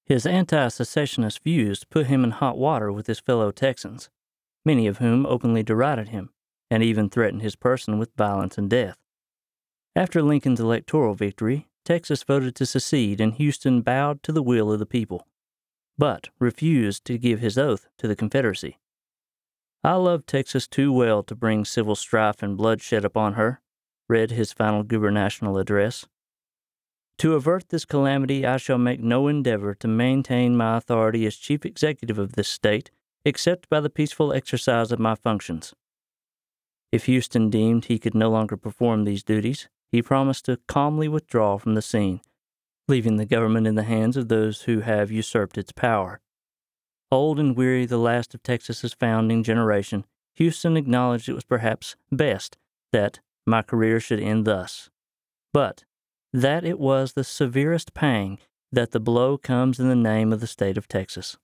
His anti-secessionist views put him in hot water with his fellow Texans, many of whom openly derided him and even threatened his person with violence and death. After Lincoln's electoral victory, Texas voted to secede and Houston bowed to the will of the people, but refused to give his oath to the Confederacy. "I love Texas too well to bring civil strife and bloodshed upon her," read his final gubernatorial address. "To avert this calamity, I shall make no endeavor to maintain my authority as chief executive of this state, except by the peaceful exercise of my functions." If Houston deemed he could no longer perform these duties, he promised to calmly withdraw from the scene, leaving the government in the hands of those who have usurped its power. Old and weary, the last of Texas's founding generation, Houston acknowledged it was perhaps best that my career should end thus, but that it was the severest pang that the blow comes in the name of the state of Texas.